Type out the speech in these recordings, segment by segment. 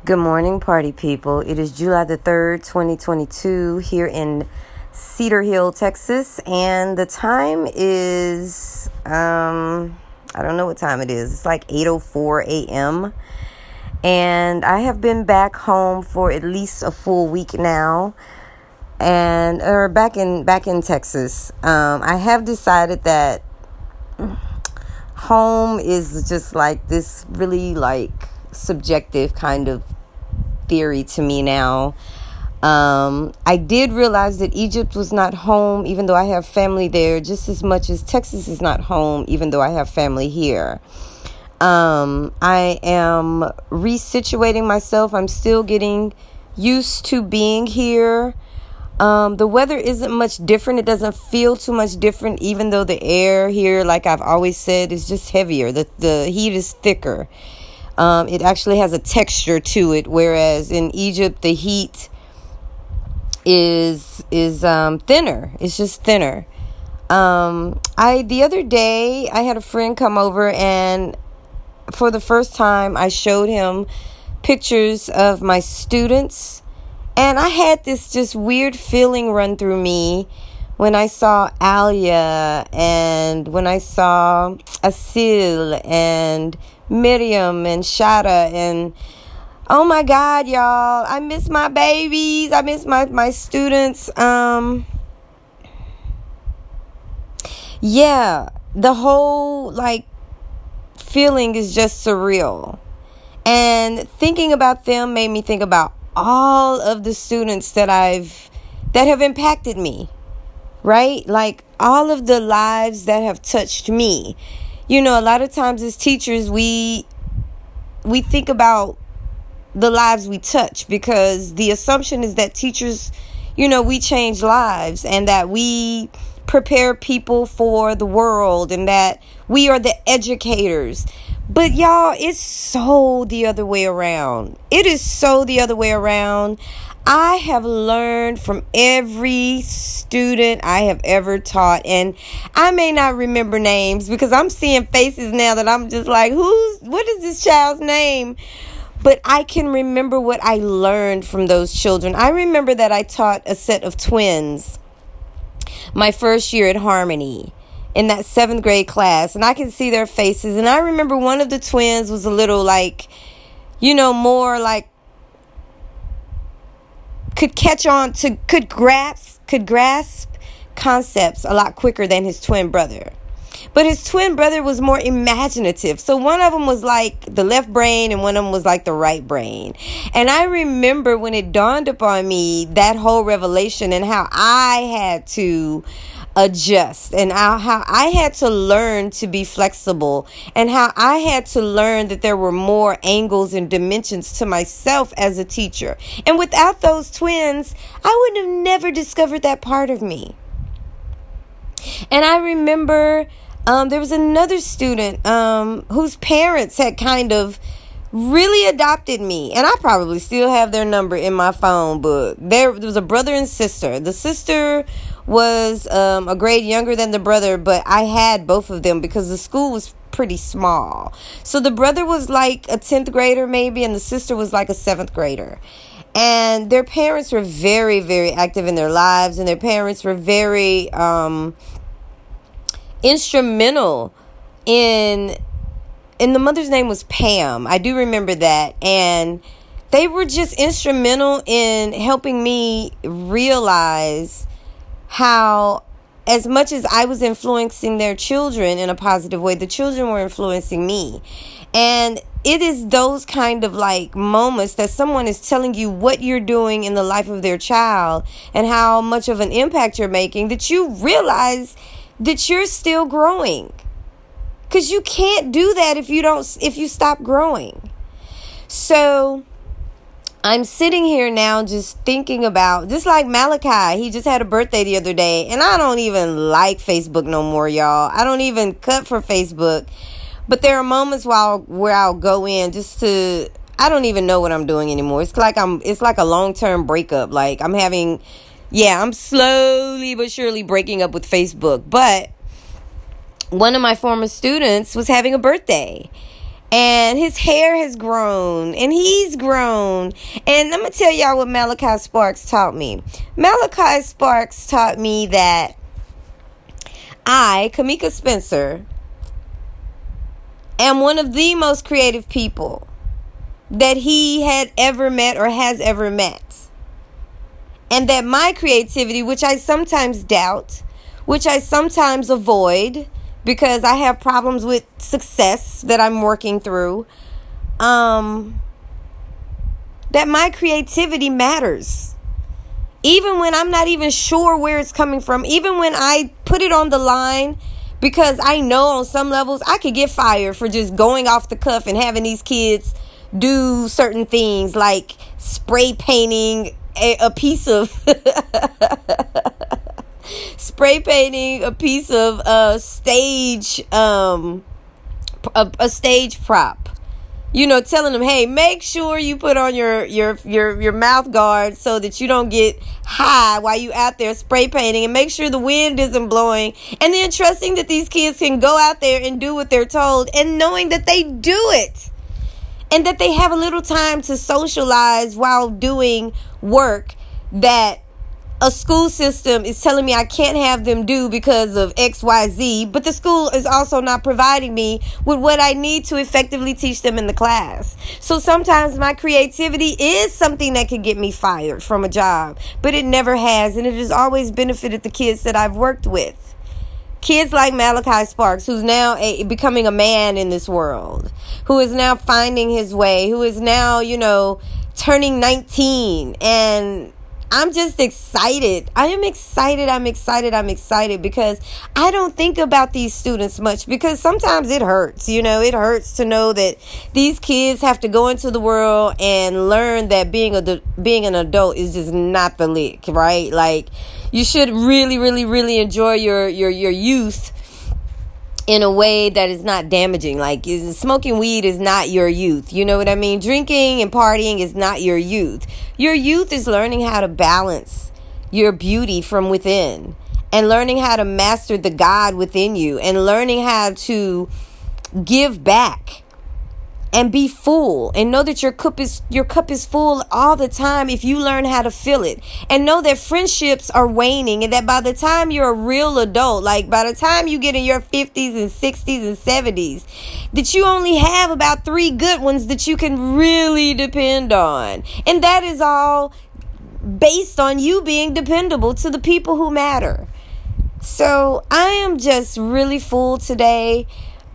Good morning, party people. It is July the 3rd, 2022, here in Cedar Hill, Texas, and the time is, I don't know what time it is. It's like 8:04 a.m., and I have been back home for at least a full week now, or back in Texas. I have decided that home is just like this really subjective kind of theory to me now. I did realize that Egypt was not home, even though I have family there, just as much as Texas is not home, even though I have family here. I am resituating myself. I'm still getting used to being here. The weather isn't much different. It doesn't feel too much different, even though the air here, like I've always said, is just heavier. The heat is thicker. It actually has a texture to it, whereas in Egypt the heat is thinner. It's just thinner. The other day I had a friend come over, and for the first time I showed him pictures of my students, and I had this just weird feeling run through me when I saw Alia, and when I saw Asil and Miriam and Shada, and oh my God, y'all, I miss my babies. I miss my students. Yeah, the whole feeling is just surreal. And thinking about them made me think about all of the students that have impacted me, right? Like all of the lives that have touched me. You know, a lot of times as teachers, we think about the lives we touch, because the assumption is that teachers, we change lives, and that we prepare people for the world, and that we are the educators. But y'all, it's so the other way around. It is so the other way around. I have learned from every student I have ever taught, and I may not remember names because I'm seeing faces now that I'm just like, what is this child's name? But I can remember what I learned from those children. I remember that I taught a set of twins my first year at Harmony in that 7th grade class, and I can see their faces. And I remember one of the twins was a little more could grasp concepts a lot quicker than his twin brother. But his twin brother was more imaginative. So one of them was like the left brain, and one of them was like the right brain. And I remember when it dawned upon me, that whole revelation, and how I had to adjust, and how I had to learn to be flexible, and how I had to learn that there were more angles and dimensions to myself as a teacher. And without those twins, I would have never discovered that part of me. And I remember there was another student whose parents had kind of really adopted me, and I probably still have their number in my phone book. There was a brother and sister. The sister was a grade younger than the brother, but I had both of them because the school was pretty small. So the brother was like a 10th grader maybe, and the sister was like a 7th grader. And their parents were very, very active in their lives, and their parents were very instrumental in the mother's name was Pam. I do remember that. And they were just instrumental in helping me realize how, as much as I was influencing their children in a positive way, the children were influencing me. And it is those kind of moments that someone is telling you what you're doing in the life of their child and how much of an impact you're making, that you realize that you're still growing. Because you can't do that if you stop growing. So I'm sitting here now just thinking about, just like Malachi, he just had a birthday the other day, and I don't even like Facebook no more, y'all. I don't even cut for Facebook. But there are moments where I'll go in just to, I don't even know what I'm doing anymore. It's like a long-term breakup. I'm slowly but surely breaking up with Facebook. But one of my former students was having a birthday, And his hair has grown, and he's grown. And I'm going to tell y'all what Malachi Sparks taught me. Malachi Sparks taught me that I, Kamika Spencer, am one of the most creative people that he had ever met or has ever met. And that my creativity, which I sometimes doubt, which I sometimes avoid because I have problems with success that I'm working through, that my creativity matters. Even when I'm not even sure where it's coming from, even when I put it on the line, because I know on some levels I could get fired for just going off the cuff and having these kids do certain things like spray painting a piece of stage a stage prop, telling them, hey, make sure you put on your mouth guard so that you don't get high while you out there spray painting, and make sure the wind isn't blowing, and then trusting that these kids can go out there and do what they're told, and knowing that they do it. And that they have a little time to socialize while doing work that a school system is telling me I can't have them do because of XYZ. But the school is also not providing me with what I need to effectively teach them in the class. So sometimes my creativity is something that could get me fired from a job. But it never has. And it has always benefited the kids that I've worked with. Kids like Malachi Sparks, who's now becoming a man in this world, who is now finding his way, who is now, turning 19. And I'm just excited. I'm excited because I don't think about these students much, because sometimes it hurts. It hurts to know that these kids have to go into the world and learn that being an adult is just not the lick, right? Like, you should really, really, really enjoy your youth in a way that is not damaging. Like, smoking weed is not your youth. You know what I mean? Drinking and partying is not your youth. Your youth is learning how to balance your beauty from within, and learning how to master the God within you, and learning how to give back and be full, and know that your cup is full all the time if you learn how to fill it. And know that friendships are waning, and that by the time you're a real adult, like by the time you get in your 50s and 60s and 70s, that you only have about 3 good ones that you can really depend on. And that is all based on you being dependable to the people who matter. So I am just really full today.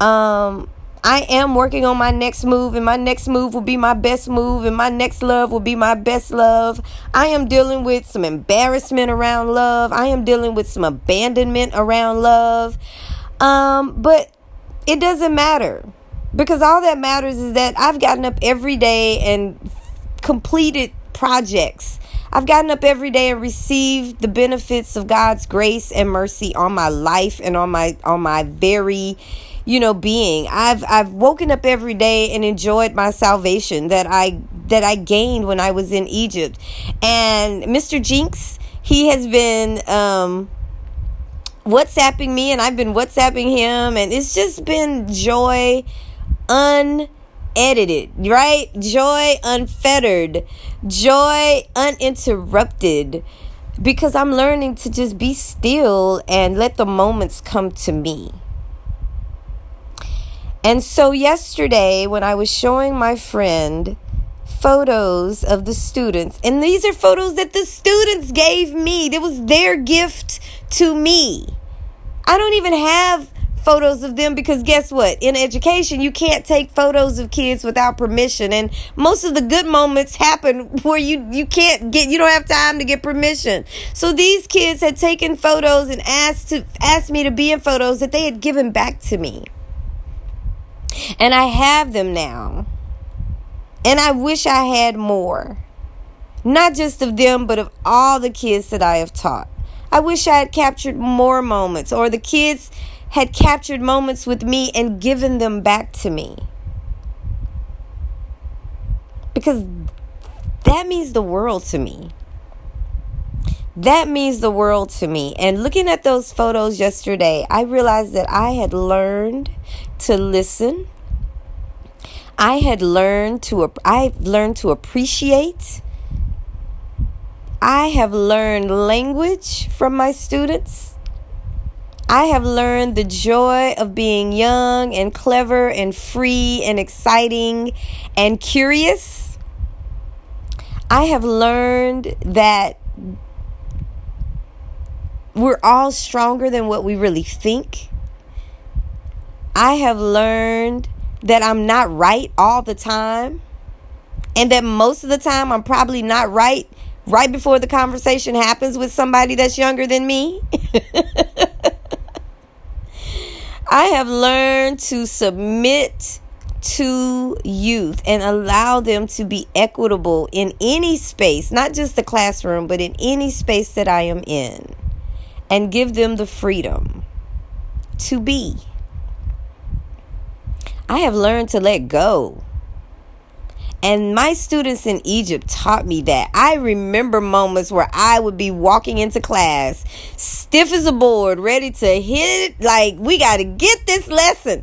I am working on my next move, and my next move will be my best move, and my next love will be my best love. I am dealing with some embarrassment around love. I am dealing with some abandonment around love. But it doesn't matter, because all that matters is that I've gotten up every day and completed projects. I've gotten up every day and received the benefits of God's grace and mercy on my life and on my very being. I've woken up every day and enjoyed my salvation that I gained when I was in Egypt. And Mr. Jinx, he has been WhatsApping me, and I've been WhatsApping him, and it's just been joy unedited, right? Joy unfettered, joy uninterrupted, because I'm learning to just be still and let the moments come to me. And so yesterday, when I was showing my friend photos of the students, and these are photos that the students gave me. It was their gift to me. I don't even have photos of them, because guess what? In education, you can't take photos of kids without permission. And most of the good moments happen where you don't have time to get permission. So these kids had taken photos and asked me to be in photos that they had given back to me. And I have them now. And I wish I had more. Not just of them, but of all the kids that I have taught. I wish I had captured more moments, or the kids had captured moments with me and given them back to me. Because that means the world to me. That means the world to me. And looking at those photos yesterday, I realized that I had learned to listen. I've learned to appreciate. I have learned language from my students. I have learned the joy of being young and clever and free and exciting and curious. I have learned that we're all stronger than what we really think. I have learned that I'm not right all the time, and that most of the time I'm probably not right before the conversation happens with somebody that's younger than me. I have learned to submit to youth and allow them to be equitable in any space, not just the classroom, but in any space that I am in, and give them the freedom to be. I have learned to let go. And my students in Egypt taught me that. I remember moments where I would be walking into class, stiff as a board, ready to hit it, like, we got to get this lesson.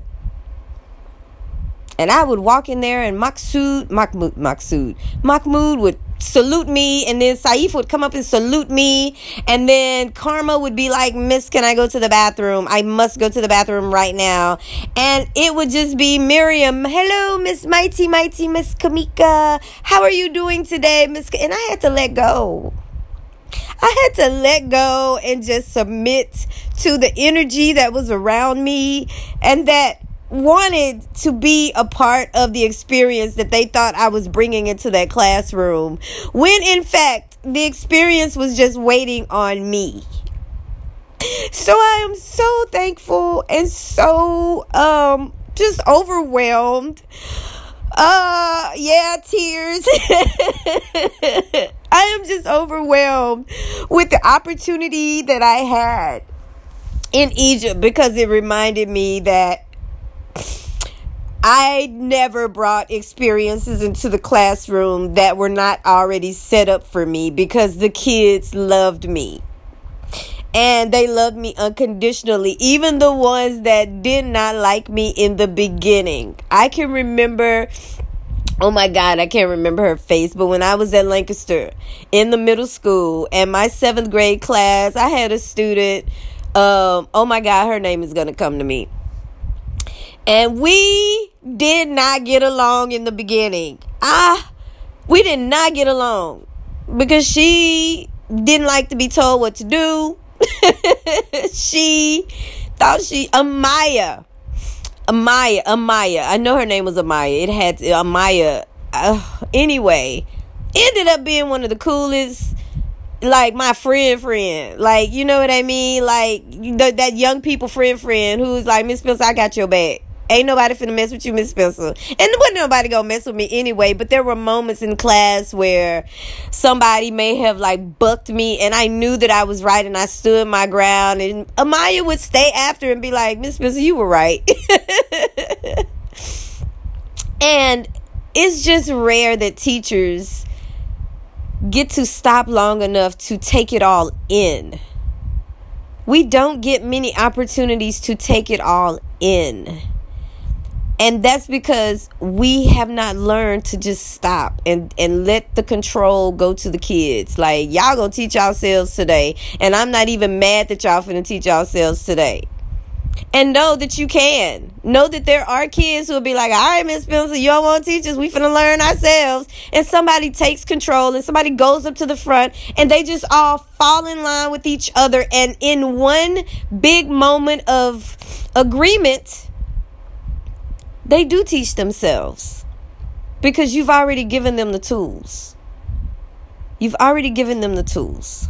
And I would walk in there, and Mahmoud would salute me, and then Saif would come up and salute me, and then Karma would be like, Miss, can I go to the bathroom? I must go to the bathroom right now. And it would just be Miriam, hello, Miss Mighty, Miss Kamika, how are you doing today, Miss? And I had to let go. I had to let go and just submit to the energy that was around me and that wanted to be a part of the experience that they thought I was bringing into that classroom, when in fact the experience was just waiting on me. So I am so thankful and so just overwhelmed. Tears. I am just overwhelmed with the opportunity that I had in Egypt, because it reminded me that I never brought experiences into the classroom that were not already set up for me, because the kids loved me. And they loved me unconditionally, even the ones that did not like me in the beginning. I can remember, oh my God, I can't remember her face, but when I was at Lancaster in the middle school and my 7th grade class, I had a student, oh my God, her name is going to come to me. And we did not get along in the beginning. We did not get along because she didn't like to be told what to do. She thought Amaya. I know her name was Amaya. It had Amaya. Anyway, ended up being one of the coolest, like my friend. Like, you know what I mean? Like that young people friend who's like, Miss Spencer, I got your back. Ain't nobody finna mess with you, Miss Spencer. And there wasn't nobody gonna mess with me anyway. But there were moments in class where somebody may have like bucked me, and I knew that I was right, and I stood my ground. And Amaya would stay after and be like, Miss Spencer, you were right. And it's just rare that teachers get to stop long enough to take it all in. We don't get many opportunities to take it all in. And that's because we have not learned to just stop and let the control go to the kids. Like, y'all gonna teach yourselves today. And I'm not even mad that y'all finna teach yourselves today. And know that you can. Know that there are kids who will be like, all right, Miss Spencer, you don't want to teach us. We finna learn ourselves. And somebody takes control and somebody goes up to the front and they just all fall in line with each other. And in one big moment of agreement, they do teach themselves, because you've already given them the tools. You've already given them the tools.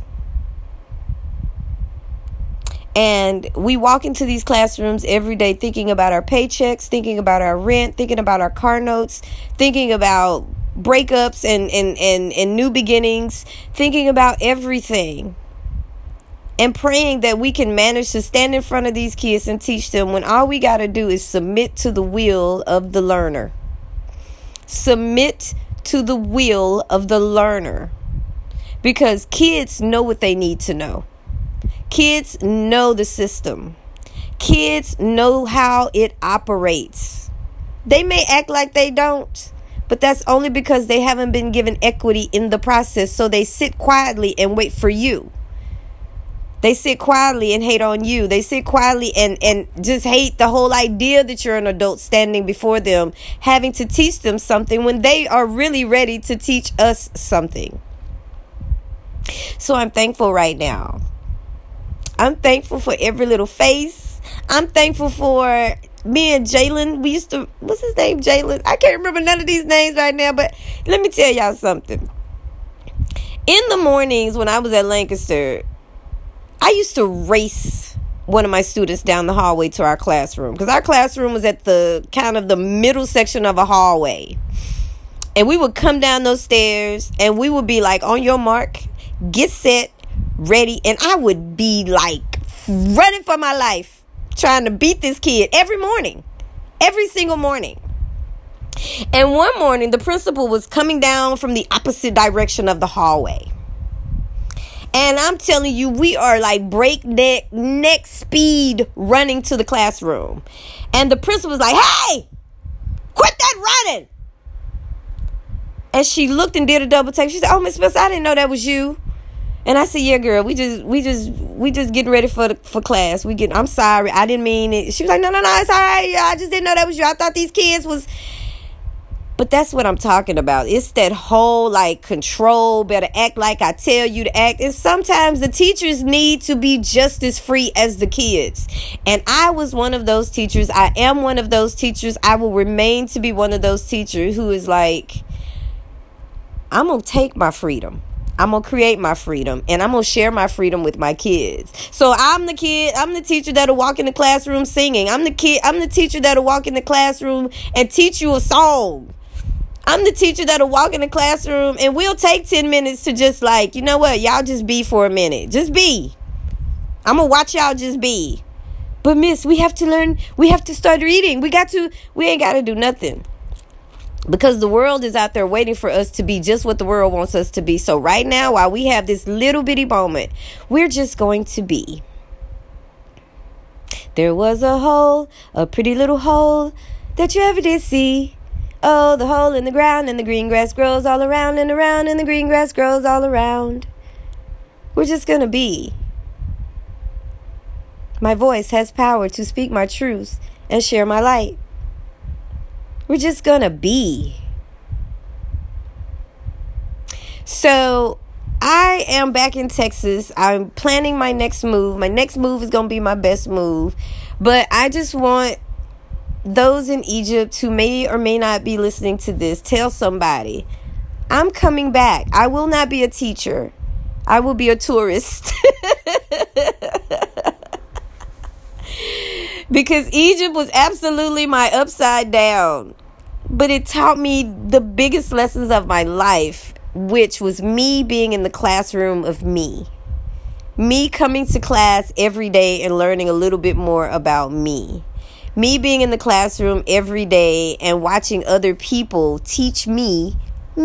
And we walk into these classrooms every day thinking about our paychecks, thinking about our rent, thinking about our car notes, thinking about breakups and new beginnings, thinking about everything. And praying that we can manage to stand in front of these kids and teach them, when all we got to do is submit to the will of the learner. Submit to the will of the learner. Because kids know what they need to know. Kids know the system. Kids know how it operates. They may act like they don't, but that's only because they haven't been given equity in the process. So they sit quietly and wait for you. They sit quietly and hate on you. They sit quietly and just hate the whole idea that you're an adult standing before them, having to teach them something when they are really ready to teach us something. So I'm thankful right now. I'm thankful for every little face. I'm thankful for me and Jalen. We used to, what's his name? Jalen. I can't remember none of these names right now, but let me tell y'all something. In the mornings when I was at Lancaster, I used to race one of my students down the hallway to our classroom, because our classroom was at the kind of the middle section of a hallway. And we would come down those stairs and we would be like, on your mark, get set, ready. And I would be like running for my life, trying to beat this kid every morning, every single morning. And one morning, the principal was coming down from the opposite direction of the hallway. And I'm telling you, we are like breakneck speed running to the classroom. And the principal was like, hey, quit that running. And she looked and did a double take. She said, oh, Miss Spencer, I didn't know that was you. And I said, yeah, girl, we just getting ready for class. I'm sorry. I didn't mean it. She was like, no, it's all right. I just didn't know that was you. I thought these kids was. But that's what I'm talking about. It's that whole like control, better act like I tell you to act. And sometimes the teachers need to be just as free as the kids. And I was one of those teachers. I am one of those teachers. I will remain to be one of those teachers who is like, I'm going to take my freedom. I'm going to create my freedom, and I'm going to share my freedom with my kids. So I'm the teacher that'll walk in the classroom singing. I'm the teacher that'll walk in the classroom and teach you a song. I'm the teacher that'll walk in the classroom and we'll take 10 minutes to just like, you know what, y'all just be for a minute. Just be. I'm going to watch y'all just be. But miss, we have to learn. We have to start reading. We ain't got to do nothing. Because the world is out there waiting for us to be just what the world wants us to be. So right now, while we have this little bitty moment, we're just going to be. There was a hole, a pretty little hole that you ever did see. Oh, the hole in the ground, and the green grass grows all around and around, and the green grass grows all around. We're just going to be. My voice has power to speak my truth and share my light. We're just going to be. So I am back in Texas. I'm planning my next move. My next move is going to be my best move. But I just want those in Egypt who may or may not be listening to this, tell somebody, I'm coming back. I will not be a teacher. I will be a tourist. Because Egypt was absolutely my upside down. But it taught me the biggest lessons of my life, which was me being in the classroom of me. Me coming to class every day and learning a little bit more about me. Me being in the classroom every day and watching other people teach me.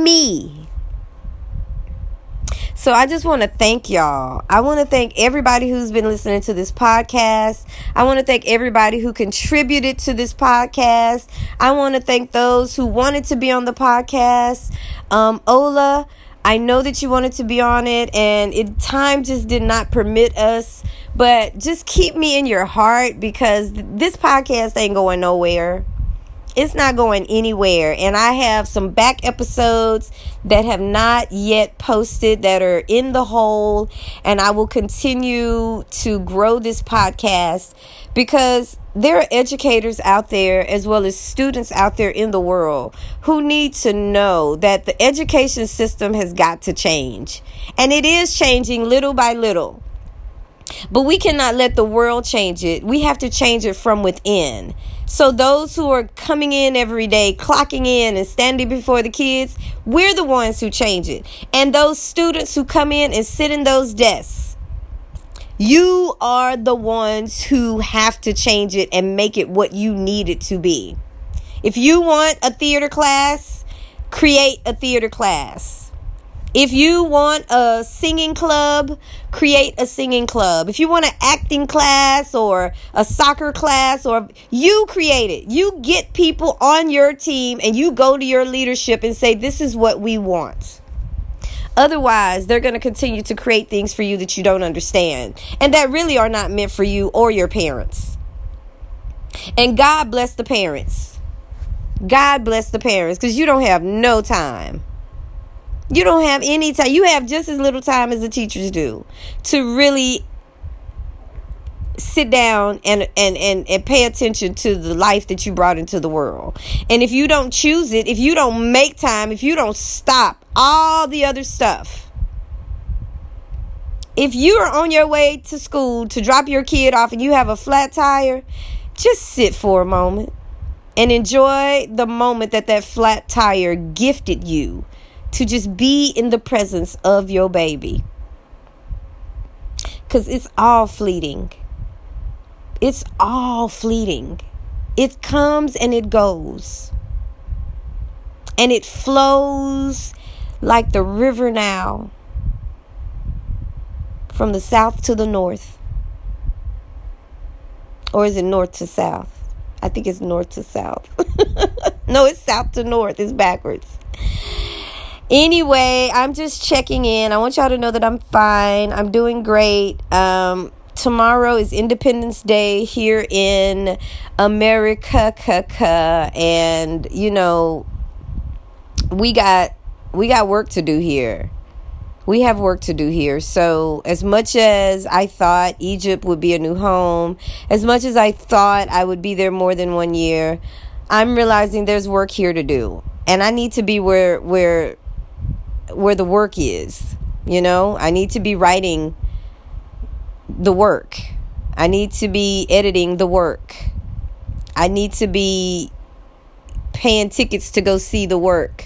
So I just want to thank y'all. I want to thank everybody who's been listening to this podcast. I want to thank everybody who contributed to this podcast. I want to thank those who wanted to be on the podcast. Ola, I know that you wanted to be on it, and time just did not permit us. But just keep me in your heart, because this podcast ain't going nowhere. It's not going anywhere. And I have some back episodes that have not yet posted that are in the hole. And I will continue to grow this podcast, because there are educators out there as well as students out there in the world who need to know that the education system has got to change. And it is changing little by little. But we cannot let the world change it. We have to change it from within. So those who are coming in every day, clocking in and standing before the kids, we're the ones who change it. And those students who come in and sit in those desks, you are the ones who have to change it and make it what you need it to be. If you want a theater class, create a theater class. If you want a singing club, create a singing club. If you want an acting class or a soccer class, or you create it. You get people on your team and you go to your leadership and say, this is what we want. Otherwise, they're going to continue to create things for you that you don't understand and that really are not meant for you or your parents. And God bless the parents. God bless the parents, because you don't have no time. You don't have any time. You have just as little time as the teachers do to really sit down and pay attention to the life that you brought into the world. And if you don't choose it, if you don't make time, if you don't stop all the other stuff, if you are on your way to school to drop your kid off and you have a flat tire, just sit for a moment and enjoy the moment that flat tire gifted you to just be in the presence of your baby. Because it's all fleeting. It's all fleeting. It comes and it goes. And it flows like the river Nile from the south to the north. Or is it north to south? I think it's north to south. No, it's south to north. It's backwards. Anyway, I'm just checking in. I want y'all to know that I'm fine. I'm doing great. Tomorrow is Independence Day here in America. And, you know, we got work to do here. We have work to do here. So as much as I thought Egypt would be a new home, as much as I thought I would be there more than 1 year, I'm realizing there's work here to do. And I need to be where the work is. You know, I need to be writing the work. I need to be editing the work. I need to be paying tickets to go see the work.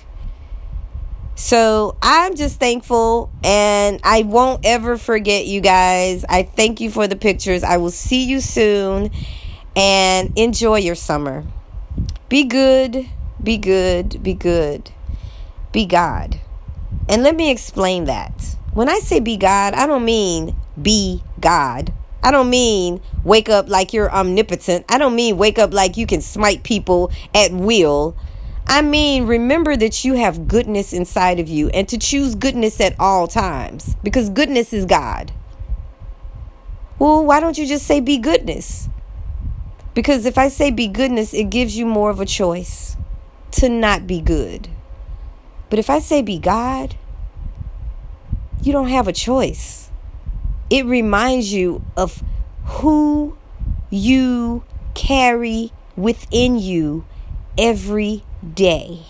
So I'm just thankful, and I won't ever forget you guys. I thank you for the pictures. I will see you soon, and enjoy your summer. Be good, be good, be good. Be God. And let me explain that. When I say be God, I don't mean be God. I don't mean wake up like you're omnipotent. I don't mean wake up like you can smite people at will. I mean, remember that you have goodness inside of you, and to choose goodness at all times, because goodness is God. Well, why don't you just say be goodness? Because if I say be goodness, it gives you more of a choice to not be good. But if I say be God, you don't have a choice. It reminds you of who you carry within you every day.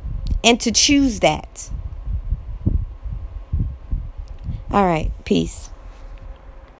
And to choose that. All right. Peace.